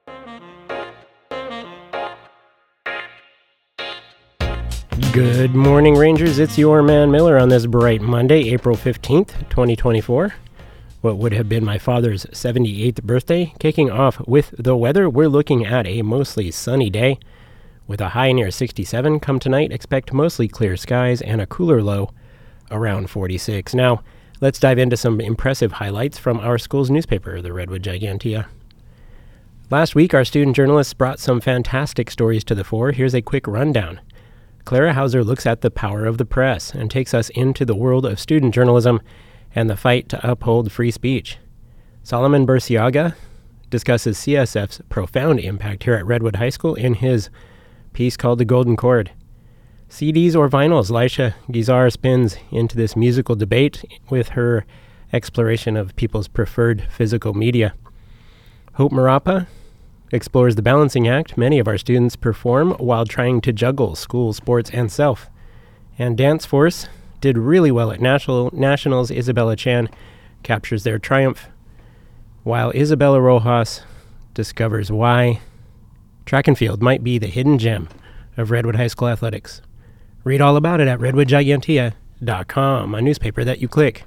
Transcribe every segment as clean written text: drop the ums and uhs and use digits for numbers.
Good morning, Rangers. It's your man Miller on this bright Monday, April 15th, 2024. What would have been my father's 78th birthday. Kicking off with the weather, we're looking at a mostly sunny day with a high near 67. Come tonight, expect mostly clear skies and a cooler low around 46. Now, let's dive into some impressive highlights from our school's newspaper, the Redwood Gigantea. Last week, our student journalists brought some fantastic stories to the fore. Here's a quick rundown. Clara Hauser looks at the power of the press and takes us into the world of student journalism and the fight to uphold free speech. Solomon Burciaga discusses CSF's profound impact here at Redwood High School in his piece called The Golden Chord. CDs or vinyls, Laisha Gizar spins into this musical debate with her exploration of people's preferred physical media. Hope Marapa explores the balancing act many of our students perform while trying to juggle school, sports, and self. And Dance Force did really well at Nationals. Isabella Chan captures their triumph, while Isabella Rojas discovers why track and field might be the hidden gem of Redwood High School athletics. Read all about it at redwoodgigantea.com, a newspaper that you click.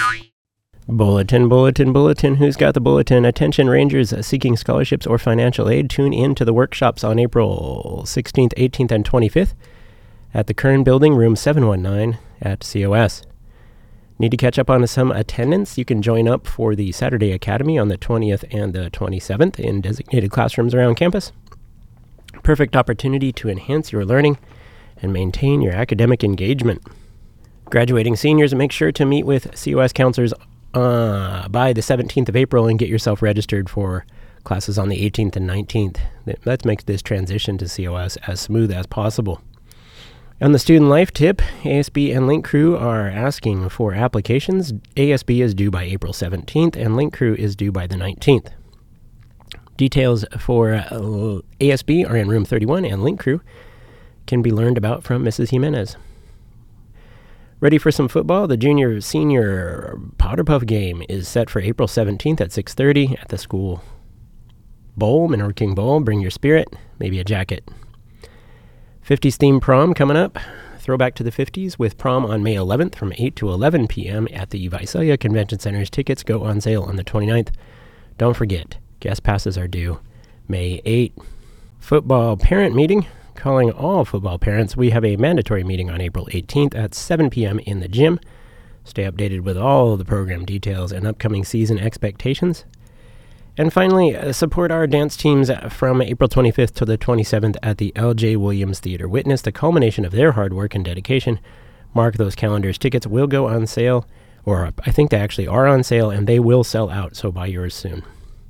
Bulletin. Who's got the bulletin? Attention Rangers seeking scholarships or financial aid. Tune in to the workshops on April 16th, 18th, and 25th at the Kern Building, room 719 at COS. Need to catch up on some attendance? You can join up for the Saturday Academy on the 20th and the 27th in designated classrooms around campus. Perfect opportunity to enhance your learning and maintain your academic engagement. Graduating seniors, make sure to meet with COS counselors by the 17th of April and get yourself registered for classes on the 18th and 19th. Let's make this transition to COS as smooth as possible. On the student life tip, ASB and Link Crew are asking for applications. ASB is due by April 17th and Link Crew is due by the 19th. Details for ASB are in room 31 and Link Crew can be learned about from Mrs. Jimenez. Ready for some football? The junior-senior Powder Puff game is set for April 17th at 6:30 at the school bowl, Mineral King Bowl. Bring your spirit, maybe a jacket. 50s theme prom coming up. Throwback to the 50s with prom on May 11th from 8 to 11 p.m. at the Visalia Convention Center's. Tickets go on sale on the 29th. Don't forget, guest passes are due May 8. Football parent meeting. Calling all football parents. We have a mandatory meeting on April 18th at 7 p.m. in the gym. Stay updated with all the program details and upcoming season expectations. And finally, support our dance teams from April 25th to the 27th at the L.J. Williams Theater. Witness the culmination of their hard work and dedication. Mark those calendars. Tickets will go on sale, or I think they actually are on sale, and they will sell out, so buy yours soon.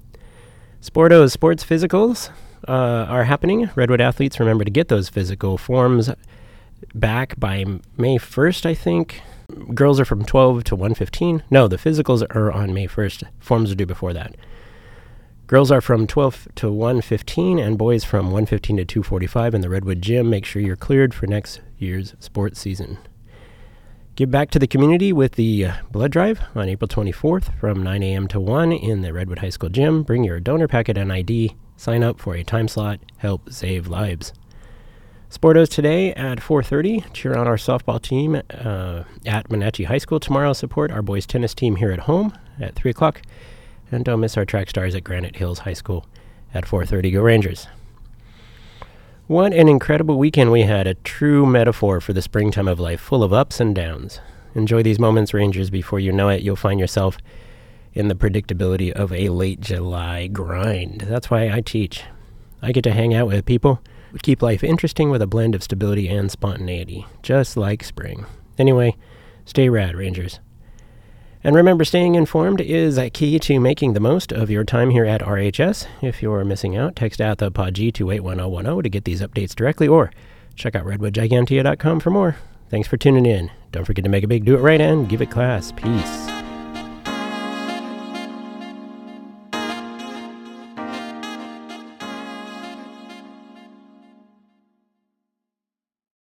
Sports physicals are happening. Redwood athletes, remember to get those physical forms back by May 1st, I think. Girls are from 12 to 1:15. No, the physicals are on May 1st. Forms are due before that. Girls are from 12 to 1:15 and boys from 1:15 to 2:45 in the Redwood Gym. Make sure you're cleared for next year's sports season. Give back to the community with the blood drive on April 24th from 9 a.m. to 1 in the Redwood High School Gym. Bring your donor packet and ID. Sign up for a time slot. Help save lives. Sportos today at 4:30. Cheer on our softball team at Monachi High School. Tomorrow, support our boys tennis team here at home at 3 o'clock. And don't miss our track stars at Granite Hills High School at 4:30. Go Rangers. What an incredible weekend we had. A true metaphor for the springtime of life, full of ups and downs. Enjoy these moments, Rangers. Before you know it, you'll find yourself in the predictability of a late July grind. That's why I teach. I get to hang out with people who keep life interesting with a blend of stability and spontaneity, just like spring. Anyway, stay rad, Rangers. And remember, staying informed is a key to making the most of your time here at RHS. If you're missing out, text out the PodG to 81010 to get these updates directly, or check out redwoodgigantea.com for more. Thanks for tuning in. Don't forget to make it big, do it right, and give it class. Peace.